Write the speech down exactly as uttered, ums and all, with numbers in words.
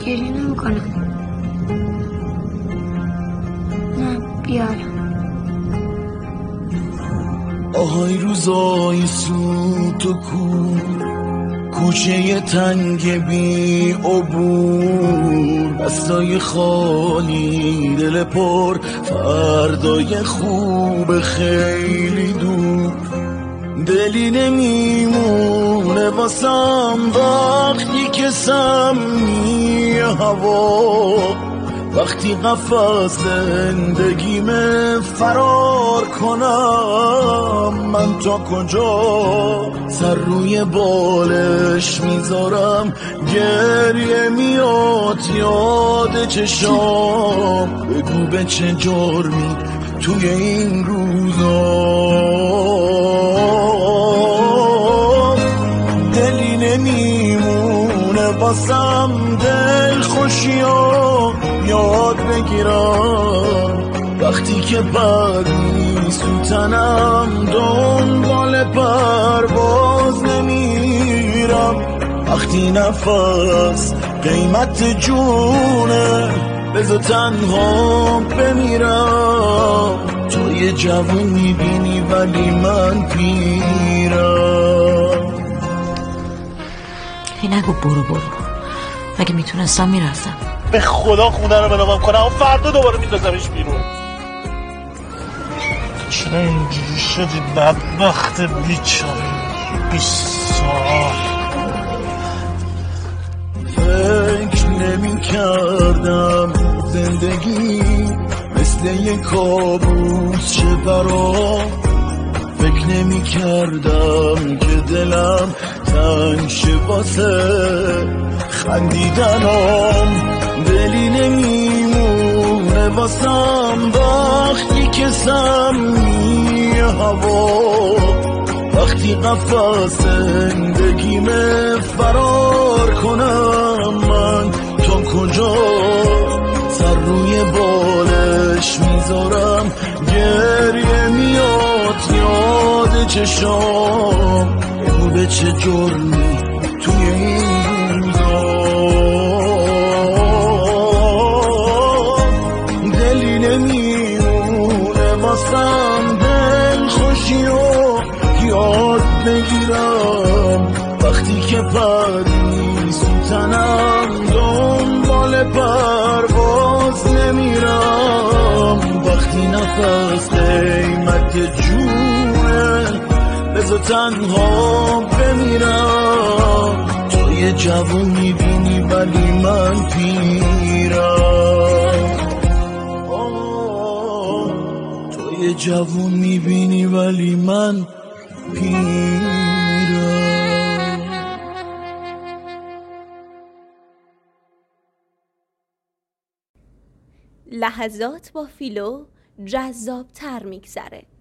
گریه نمی کنم. نه بیارم. آهای روزای سوت و کو، کوچه تنگ بی عبور، دستای خالی دل پر، فردای خوب خیلی دور. دلی نمیمونه واسم وقتی که سمی هوا، وقتی قفس زندگیم فرار کنم. من تا کجا سر روی بالش میذارم، گریه میاد یاد چشام. بگو به چه جرمی توی این روزا دلی نمیمونه واسم دل خوشیام یاد بگیرم. وقتی که بد نیست تو تنم دنبال پرواز نمیرم. وقتی نفس قیمت جونه بذار تنها بمیرم. تو یه جوون میبینی ولی من پیرم. هی نگو برو برو، اگه میتونستم میرفتم. به خدا خونه رو بنامم کنم و فردا دوباره میندازمش بیرون. چرا اینجوری شدی بدبخت بیچاره؟ بیست سال فکر نمی کردم زندگی مثل یک کابوس چه برام. فکر نمی کردم که دلم تنگ شه واسه خندیدنم. دلی نمیمونه واسم وقتی که سمی هوا، وقتی قفس زندگیم فرار کنم. من تا کجا سر روی بالش میذارم، گریه میاد یاد چشام. بگو به چه جرمی توی این روزا دلی نمیمونه واسم دل خوشی و یاد بگیرم. وقتی که پد نیست تو تنم دنبال پرواز نمیرم. وقتی نفس قیمت جونه بذار تنها بمیرم. تو یه جوون میبینی ولی من پیرم. تو یه جوون میبینی ولی من پیرم. لحظات با فیلو جذاب تر میگذره.